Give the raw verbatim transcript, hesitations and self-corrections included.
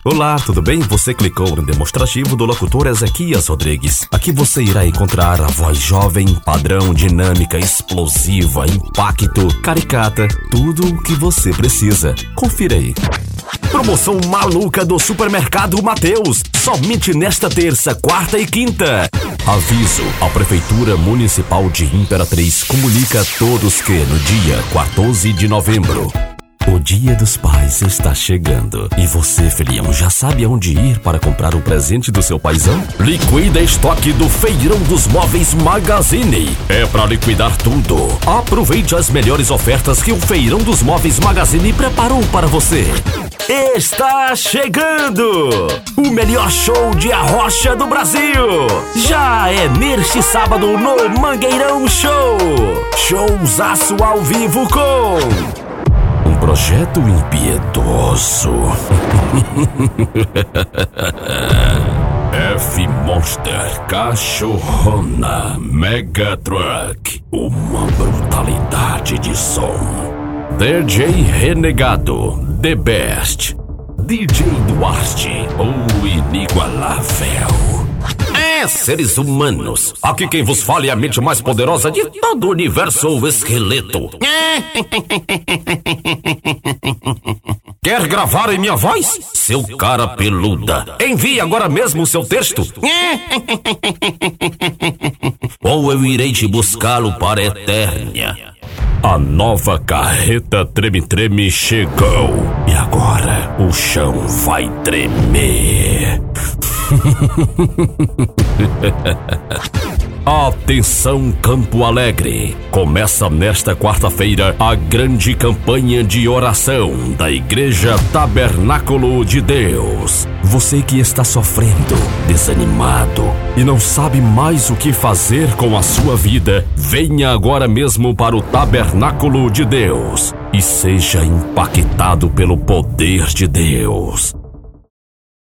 Olá, tudo bem? Você clicou no demonstrativo do locutor Ezequias Rodrigues. Aqui você irá encontrar a voz jovem, padrão, dinâmica, explosiva, impacto, caricata, tudo o que você precisa. Confira aí. Promoção maluca do Supermercado Mateus, somente nesta terça, quarta e quinta. Aviso, a Prefeitura Municipal de Imperatriz comunica a todos que no dia quatorze de novembro, o Dia dos Pais está chegando. E você, filhão, já sabe aonde ir para comprar o presente do seu paizão? Liquida estoque do Feirão dos Móveis Magazine. É para liquidar tudo. Aproveite as melhores ofertas que o Feirão dos Móveis Magazine preparou para você. Está chegando o melhor show de arrocha do Brasil. Já é neste sábado no Mangueirão Show. Showzaço ao vivo com um projeto impiedoso. F-Monster, Cachorrona, Mega Truck, uma brutalidade de som. D J Renegado, The Best, D J Duarte, o inigualável. É, seres humanos, aqui quem vos fala é a mente mais poderosa de todo o universo, o Esqueleto. Quer gravar em minha voz? Seu cara peluda, envie agora mesmo o seu texto. Ou eu irei te buscá-lo para a Eternia. A nova carreta Treme-Treme chegou. E agora o chão vai tremer. Atenção, Campo Alegre! Começa nesta quarta-feira a grande campanha de oração da Igreja Tabernáculo de Deus. Você que está sofrendo, desanimado e não sabe mais o que fazer com a sua vida, venha agora mesmo para o Tabernáculo de Deus e seja impactado pelo poder de Deus.